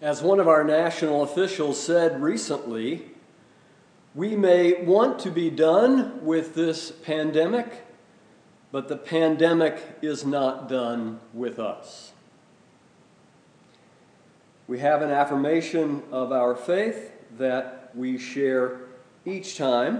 As one of our national officials said recently, we may want to be done with this pandemic, but the pandemic is not done with us. We have an affirmation of our faith that we share each time,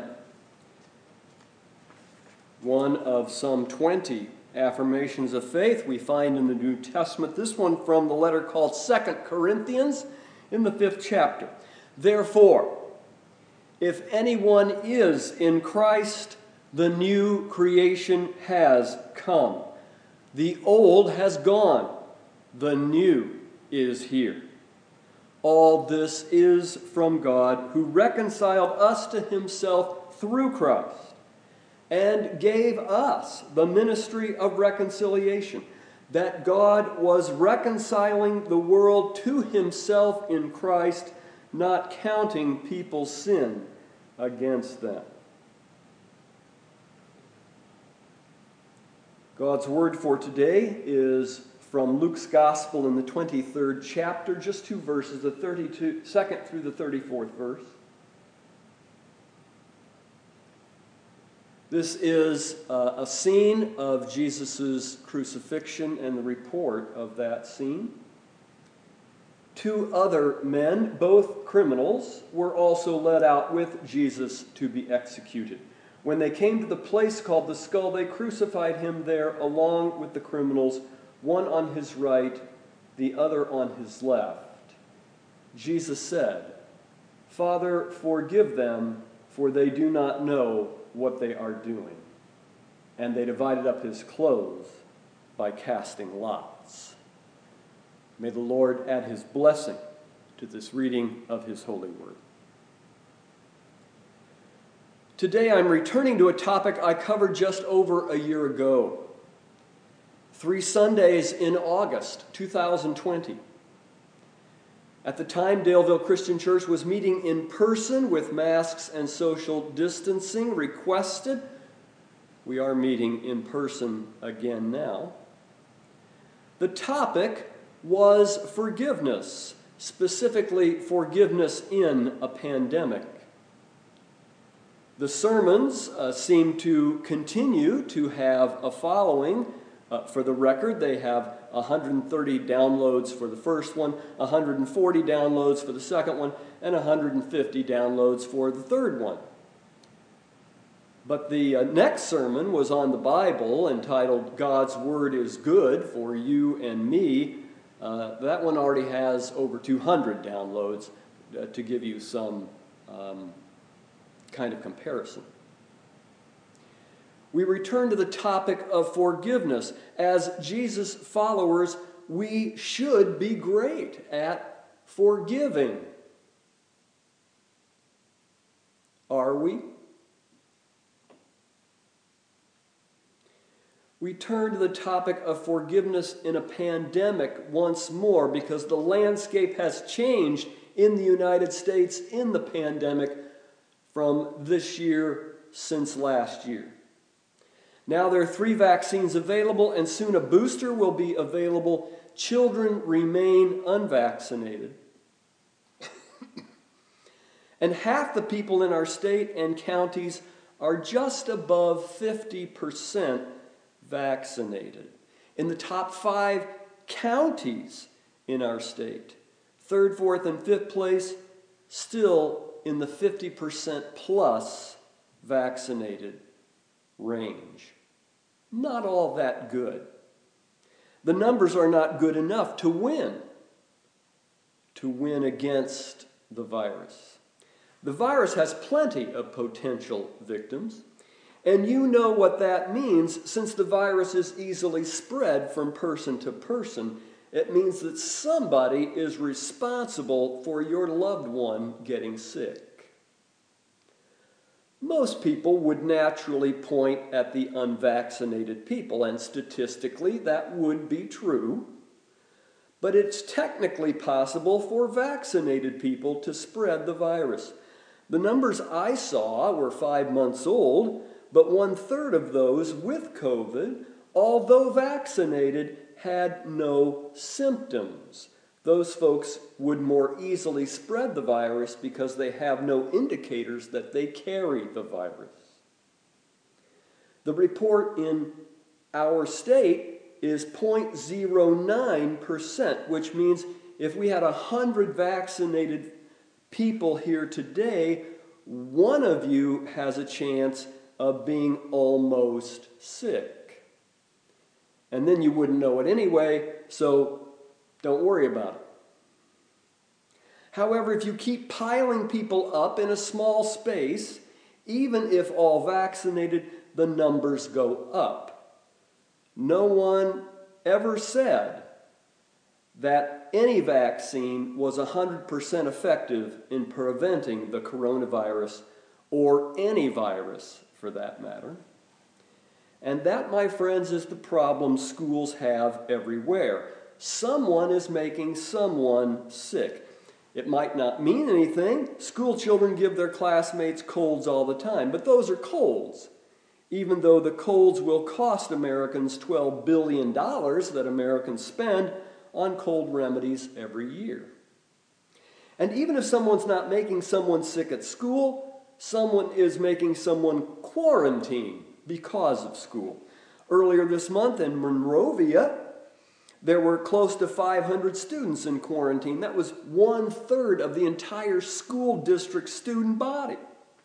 one of some 20 affirmations of faith we find in the New Testament. This one from the letter called 2 Corinthians in the 5th chapter. Therefore, if anyone is in Christ, the new creation has come. The old has gone. The new is here. All this is from God, who reconciled us to himself through Christ and gave us the ministry of reconciliation, that God was reconciling the world to himself in Christ, not counting people's sin against them. God's word for today is from Luke's Gospel in the 23rd chapter, just two verses, the 32nd through the 34th verse. This is a scene of Jesus' crucifixion and the report of that scene. Two other men, both criminals, were also led out with Jesus to be executed. When they came to the place called the Skull, they crucified him there along with the criminals, one on his right, the other on his left. Jesus said, "Father, forgive them, for they do not know what they are doing." And they divided up his clothes by casting lots. May the Lord add his blessing to this reading of his holy word. Today I'm returning to a topic I covered just over a year ago. 3 Sundays in August 2020. At the time, Daleville Christian Church was meeting in person with masks and social distancing requested. We are meeting in person again now. The topic was forgiveness, specifically forgiveness in a pandemic. The sermons seem to continue to have a following. For the record, they have 130 downloads for the first one, 140 downloads for the second one, and 150 downloads for the third one. But the next sermon was on the Bible, entitled "God's Word is Good for You and Me." That one already has over 200 downloads to give you some kind of comparison. We return to the topic of forgiveness. As Jesus followers, we should be great at forgiving. Are we? We turn to the topic of forgiveness in a pandemic once more because the landscape has changed in the United States in the pandemic from this year since last year. Now there are 3 vaccines available, and soon a booster will be available. Children remain unvaccinated. And half the people in our state and counties are just above 50% vaccinated. In the top 5 counties in our state, 3rd, 4th, and 5th place, still in the 50% plus vaccinated range. Not all that good. The numbers are not good enough to win against the virus. The virus has plenty of potential victims, and you know what that means. Since the virus is easily spread from person to person, it means that somebody is responsible for your loved one getting sick. Most people would naturally point at the unvaccinated people, and statistically that would be true. But it's technically possible for vaccinated people to spread the virus. The numbers I saw were 5 months old, but 1/3 of those with COVID, although vaccinated, had no symptoms. those folks would more easily spread the virus because they have no indicators that they carry the virus. The report in our state is 0.09%, which means if we had 100 vaccinated people here today, one of you has a chance of being almost sick. And then you wouldn't know it anyway, so don't worry about it. However, if you keep piling people up in a small space, even if all vaccinated, the numbers go up. No one ever said that any vaccine was 100% effective in preventing the coronavirus, or any virus for that matter. And that, my friends, is the problem schools have everywhere. Someone is making someone sick. It might not mean anything. School children give their classmates colds all the time, but those are colds. Even though the colds will cost Americans $12 billion that Americans spend on cold remedies every year. And even if someone's not making someone sick at school, someone is making someone quarantine because of school. Earlier this month in Monrovia, there were close to 500 students in quarantine. That was 1/3 of the entire school district student body.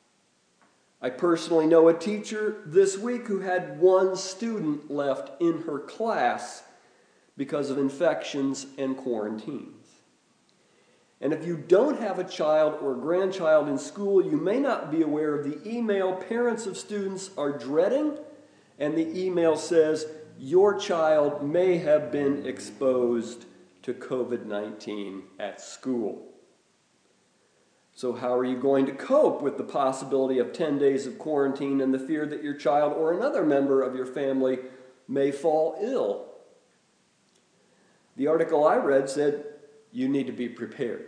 I personally know a teacher this week who had one student left in her class because of infections and quarantines. And if you don't have a child or a grandchild in school, you may not be aware of the email parents of students are dreading, and the email says, your child may have been exposed to COVID-19 at school. So how are you going to cope with the possibility of 10 days of quarantine and the fear that your child or another member of your family may fall ill? The article I read said you need to be prepared.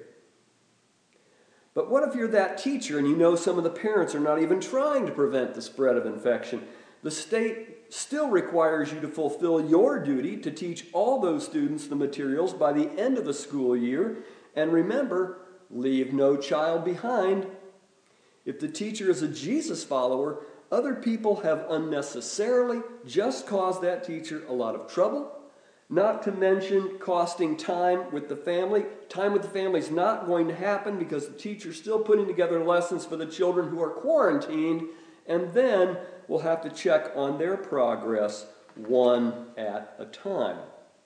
But what if you're that teacher and you know some of the parents are not even trying to prevent the spread of infection? The state still requires you to fulfill your duty to teach all those students the materials by the end of the school year. And remember, leave no child behind. If the teacher is a Jesus follower, other people have unnecessarily just caused that teacher a lot of trouble, not to mention costing time with the family. Time with the family is not going to happen because the teacher's still putting together lessons for the children who are quarantined, and then we'll have to check on their progress one at a time.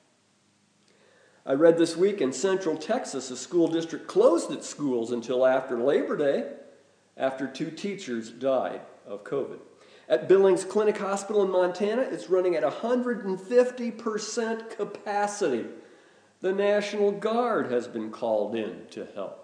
I read this week in Central Texas, a school district closed its schools until after Labor Day, after 2 teachers died of COVID. At Billings Clinic Hospital in Montana, it's running at 150% capacity. The National Guard has been called in to help.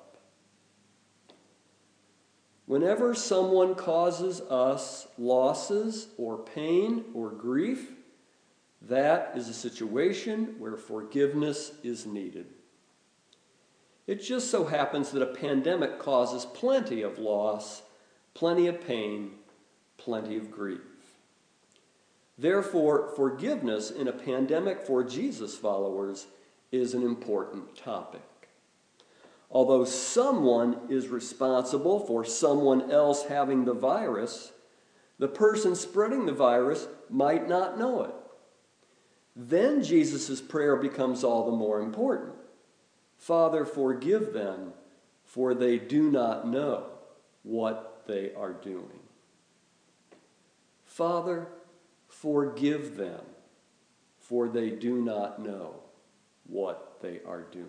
Whenever someone causes us losses or pain or grief, that is a situation where forgiveness is needed. It just so happens that a pandemic causes plenty of loss, plenty of pain, plenty of grief. Therefore, forgiveness in a pandemic for Jesus followers is an important topic. Although someone is responsible for someone else having the virus, the person spreading the virus might not know it. Then Jesus' prayer becomes all the more important. Father, forgive them, for they do not know what they are doing. Father, forgive them, for they do not know what they are doing.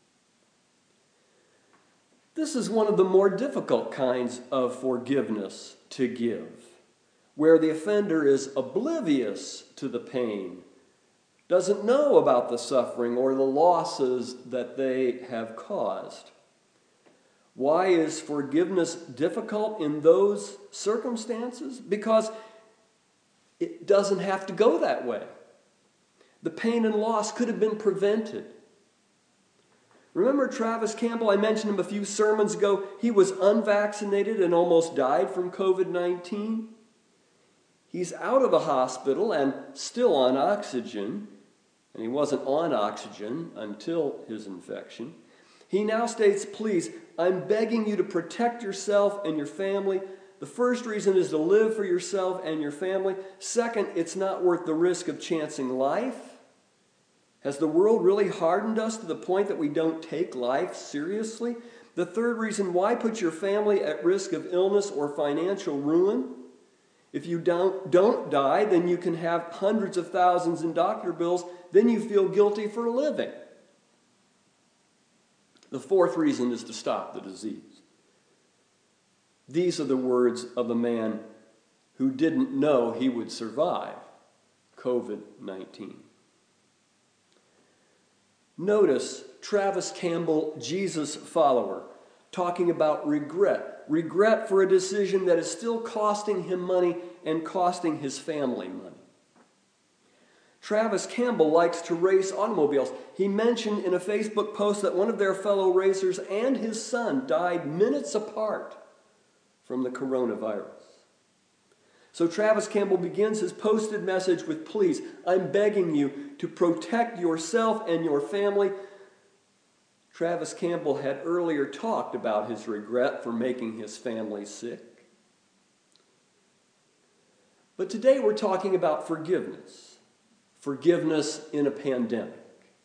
This is one of the more difficult kinds of forgiveness to give, where the offender is oblivious to the pain, doesn't know about the suffering or the losses that they have caused. Why is forgiveness difficult in those circumstances? Because it doesn't have to go that way. The pain and loss could have been prevented. Remember Travis Campbell? I mentioned him a few sermons ago. He was unvaccinated and almost died from COVID-19. He's out of the hospital and still on oxygen. and he wasn't on oxygen until his infection. He now states, please, I'm begging you to protect yourself and your family. The first reason is to live for yourself and your family. Second, it's not worth the risk of chancing life. Has the world really hardened us to the point that we don't take life seriously? The third reason, why put your family at risk of illness or financial ruin? If you don't die, then you can have hundreds of thousands in doctor bills. Then you feel guilty for living. The fourth reason is to stop the disease. These are the words of the man who didn't know he would survive COVID-19. Notice Travis Campbell, Jesus follower, talking about regret. Regret for a decision that is still costing him money and costing his family money. Travis Campbell likes to race automobiles. He mentioned in a Facebook post that one of their fellow racers and his son died minutes apart from the coronavirus. So Travis Campbell begins his posted message with, please, I'm begging you to protect yourself and your family. Travis Campbell had earlier talked about his regret for making his family sick. But today we're talking about forgiveness. Forgiveness in a pandemic.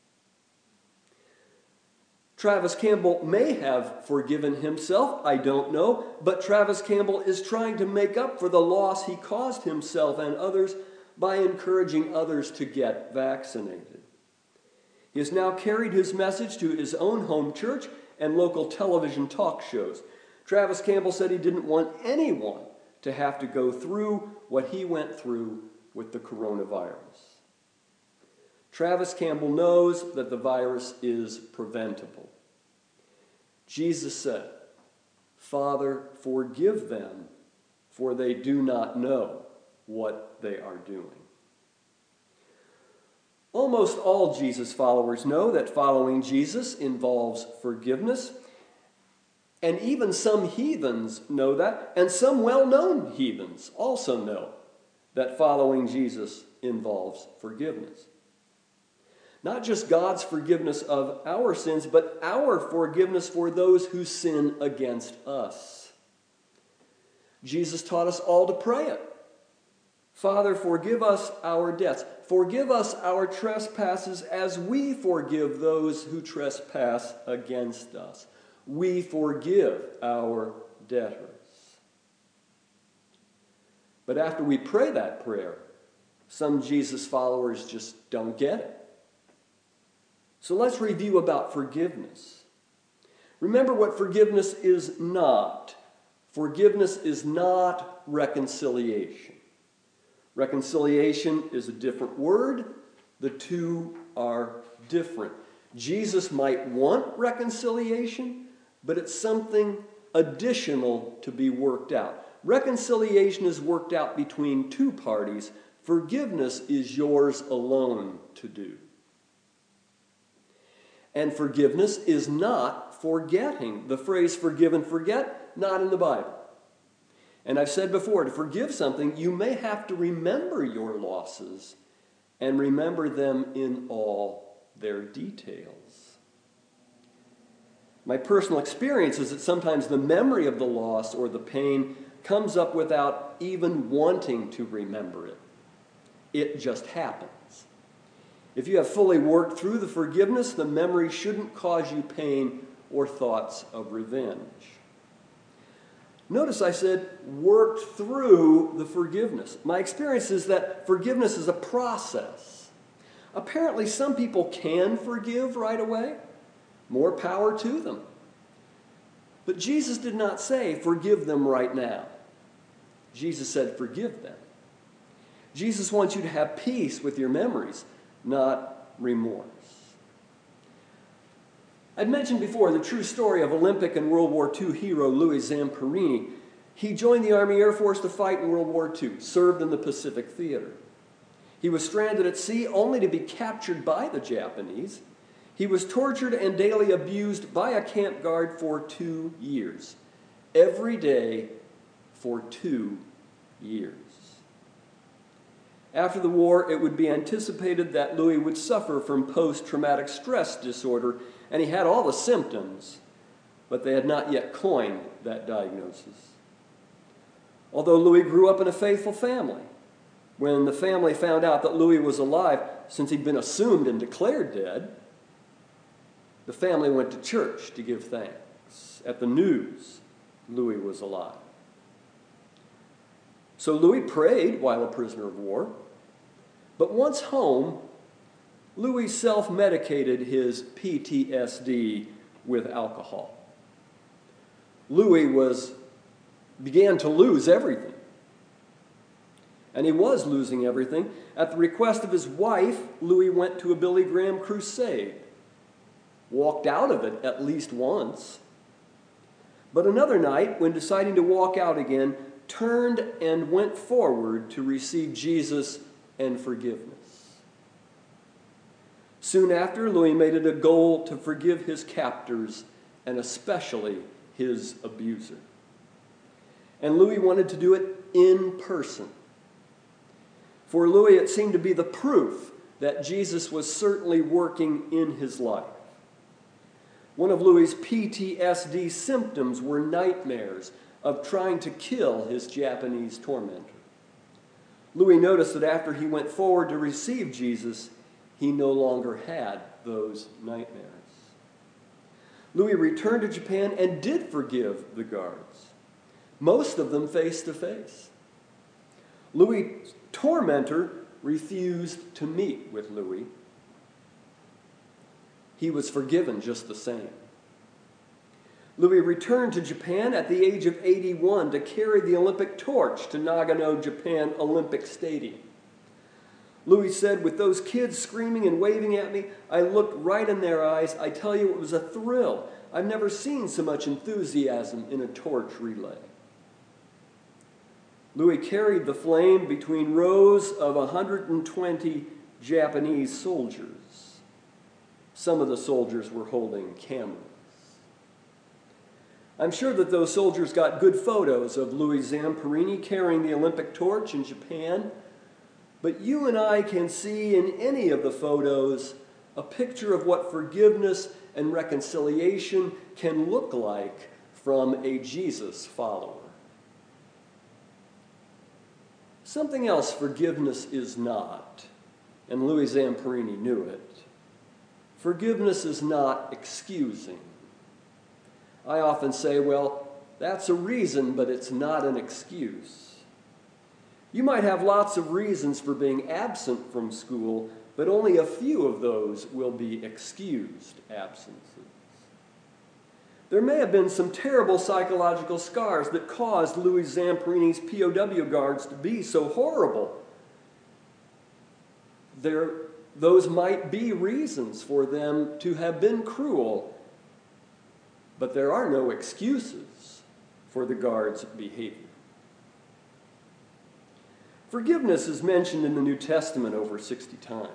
Travis Campbell may have forgiven himself, I don't know, but Travis Campbell is trying to make up for the loss he caused himself and others by encouraging others to get vaccinated. He has now carried his message to his own home church and local television talk shows. Travis Campbell said he didn't want anyone to have to go through what he went through with the coronavirus. Travis Campbell knows that the virus is preventable. Jesus said, Father, forgive them, for they do not know what they are doing. Almost all Jesus followers know that following Jesus involves forgiveness. And even some heathens know that, and some well-known heathens also know that following Jesus involves forgiveness. Not just God's forgiveness of our sins, but our forgiveness for those who sin against us. Jesus taught us all to pray it. Father, forgive us our debts. Forgive us our trespasses as we forgive those who trespass against us. We forgive our debtors. But after we pray that prayer, some Jesus followers just don't get it. So let's review about forgiveness. Remember what forgiveness is not. Forgiveness is not reconciliation. Reconciliation is a different word. The two are different. Jesus might want reconciliation, but it's something additional to be worked out. Reconciliation is worked out between two parties. Forgiveness is yours alone to do. And forgiveness is not forgetting. The phrase forgive and forget, not in the Bible. And I've said before, to forgive something, you may have to remember your losses and remember them in all their details. My personal experience is that sometimes the memory of the loss or the pain comes up without even wanting to remember it. It just happens. If you have fully worked through the forgiveness, the memory shouldn't cause you pain or thoughts of revenge. Notice I said worked through the forgiveness. My experience is that forgiveness is a process. Apparently some people can forgive right away. More power to them. But Jesus did not say forgive them right now. Jesus said forgive them. Jesus wants you to have peace with your memories, not remorse. I'd mentioned before the true story of Olympic and World War II hero Louis Zamperini. He joined the Army Air Force to fight in World War II, served in the Pacific Theater. He was stranded at sea only to be captured by the Japanese. He was tortured and daily abused by a camp guard for 2 years. Every day for 2 years. After the war, it would be anticipated that Louis would suffer from post-traumatic stress disorder, and he had all the symptoms, but they had not yet coined that diagnosis. Although Louis grew up in a faithful family, when the family found out that Louis was alive, since he'd been assumed and declared dead, the family went to church to give thanks at the news Louis was alive. So Louis prayed while a prisoner of war, but once home, Louis self-medicated his PTSD with alcohol. Louis began to lose everything. And he was losing everything. At the request of his wife, Louis went to a Billy Graham crusade. Walked out of it at least once. But another night, when deciding to walk out again, turned and went forward to receive Jesus and forgiveness. Soon after, Louis made it a goal to forgive his captors, and especially his abuser. And Louis wanted to do it in person. For Louis, it seemed to be the proof that Jesus was certainly working in his life. One of Louis' PTSD symptoms were nightmares of trying to kill his Japanese tormentor. Louis noticed that after he went forward to receive Jesus, he no longer had those nightmares. Louis returned to Japan and did forgive the guards, most of them face to face. Louis' tormentor refused to meet with Louis. He was forgiven just the same. Louis returned to Japan at the age of 81 to carry the Olympic torch to Nagano, Japan Olympic Stadium. Louis said, "With those kids screaming and waving at me, I looked right in their eyes. I tell you, it was a thrill. I've never seen so much enthusiasm in a torch relay." Louis carried the flame between rows of 120 Japanese soldiers. Some of the soldiers were holding cameras. I'm sure that those soldiers got good photos of Louis Zamperini carrying the Olympic torch in Japan, but you and I can see in any of the photos a picture of what forgiveness and reconciliation can look like from a Jesus follower. Something else forgiveness is not, and Louis Zamperini knew it. Forgiveness is not excusing. I often say, well, that's a reason, but it's not an excuse. You might have lots of reasons for being absent from school, but only a few of those will be excused absences. There may have been some terrible psychological scars that caused Louis Zamperini's POW guards to be so horrible. Those might be reasons for them to have been cruel, but there are no excuses for the guards' behavior. Forgiveness is mentioned in the New Testament over 60 times.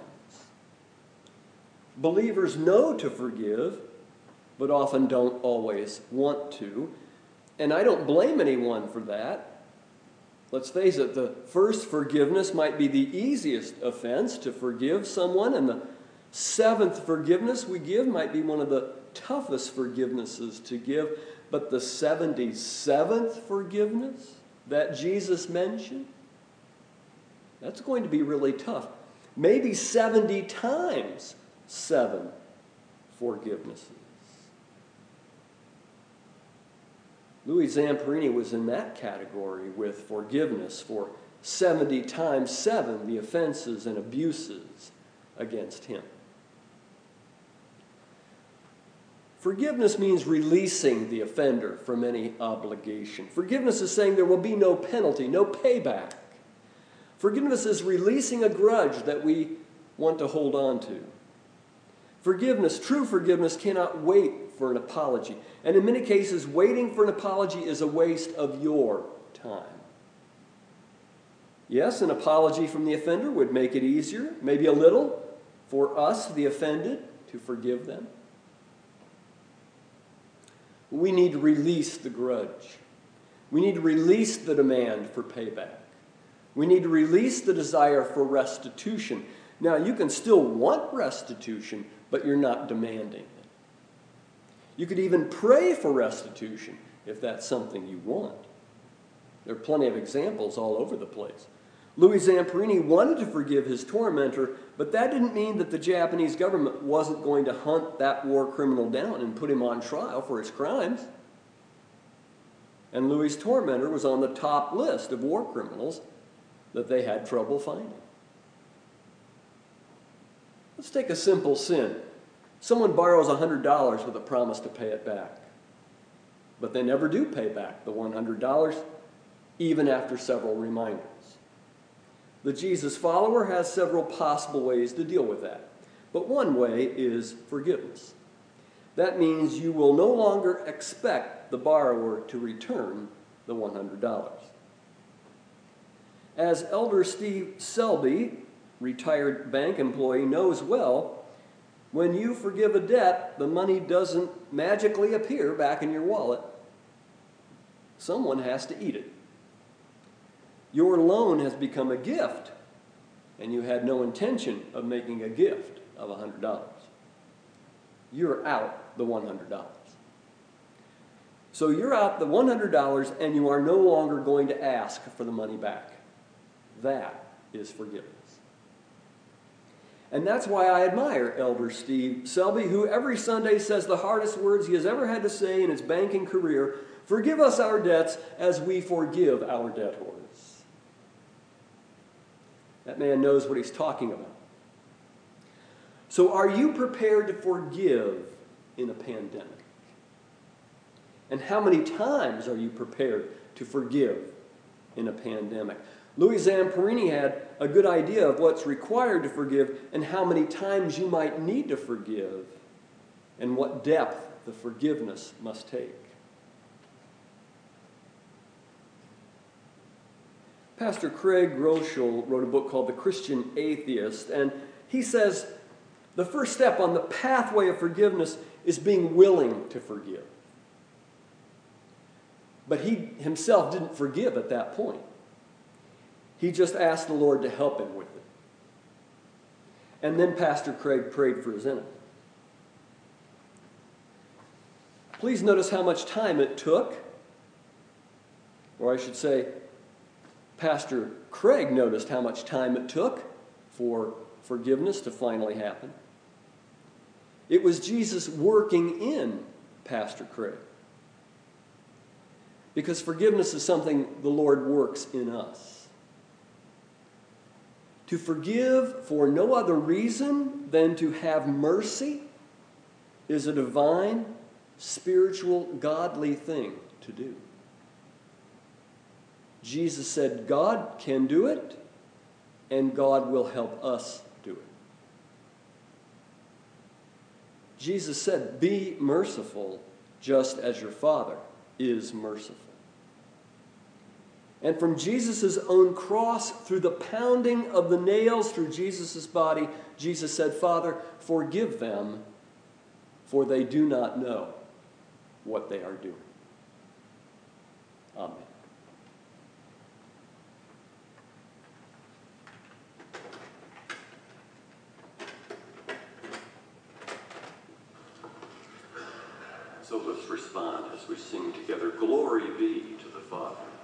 Believers know to forgive, but often don't always want to. And I don't blame anyone for that. Let's face it, the first forgiveness might be the easiest offense to forgive someone, and the seventh forgiveness we give might be one of the toughest forgivenesses to give. But the 77th forgiveness that Jesus mentioned, that's going to be really tough. Maybe 70 times 7 forgivenesses. Louis Zamperini was in that category with forgiveness for 70 times 7 the offenses and abuses against him. Forgiveness means releasing the offender from any obligation. Forgiveness is saying there will be no penalty, no payback. Forgiveness is releasing a grudge that we want to hold on to. Forgiveness, true forgiveness, cannot wait for an apology. And in many cases, waiting for an apology is a waste of your time. Yes, an apology from the offender would make it easier, maybe a little, for us, the offended, to forgive them. We need to release the grudge. We need to release the demand for payback. We need to release the desire for restitution. Now, you can still want restitution, but you're not demanding it. You could even pray for restitution if that's something you want. There are plenty of examples all over the place. Louis Zamperini wanted to forgive his tormentor, but that didn't mean that the Japanese government wasn't going to hunt that war criminal down and put him on trial for his crimes. And Louis' tormentor was on the top list of war criminals that they had trouble finding. Let's take a simple sin. Someone borrows $100 with a promise to pay it back, but they never do pay back the $100, even after several reminders. The Jesus follower has several possible ways to deal with that, but one way is forgiveness. That means you will no longer expect the borrower to return the $100. As Elder Steve Selby, retired bank employee, knows well, when you forgive a debt, the money doesn't magically appear back in your wallet. Someone has to eat it. Your loan has become a gift, and you had no intention of making a gift of $100. You're out the $100. So you're out the $100, and you are no longer going to ask for the money back. That is forgiveness. And that's why I admire Elder Steve Selby, who every Sunday says the hardest words he has ever had to say in his banking career: "Forgive us our debts as we forgive our debtors." That man knows what he's talking about. So are you prepared to forgive in a pandemic? And how many times are you prepared to forgive in a pandemic? Louis Zamperini had a good idea of what's required to forgive and how many times you might need to forgive and what depth the forgiveness must take. Pastor Craig Groeschel wrote a book called The Christian Atheist, and he says the first step on the pathway of forgiveness is being willing to forgive. But he himself didn't forgive at that point. He just asked the Lord to help him with it. And then Pastor Craig prayed for his enemy. Please notice how much time it took, or I should say, Pastor Craig noticed how much time it took for forgiveness to finally happen. It was Jesus working in Pastor Craig. Because forgiveness is something the Lord works in us. To forgive for no other reason than to have mercy is a divine, spiritual, godly thing to do. Jesus said God can do it, and God will help us do it. Jesus said, "Be merciful, just as your Father is merciful." And from Jesus' own cross, through the pounding of the nails through Jesus' body, Jesus said, "Father, forgive them, for they do not know what they are doing." Amen. So let's respond as we sing together, "Glory be to the Father,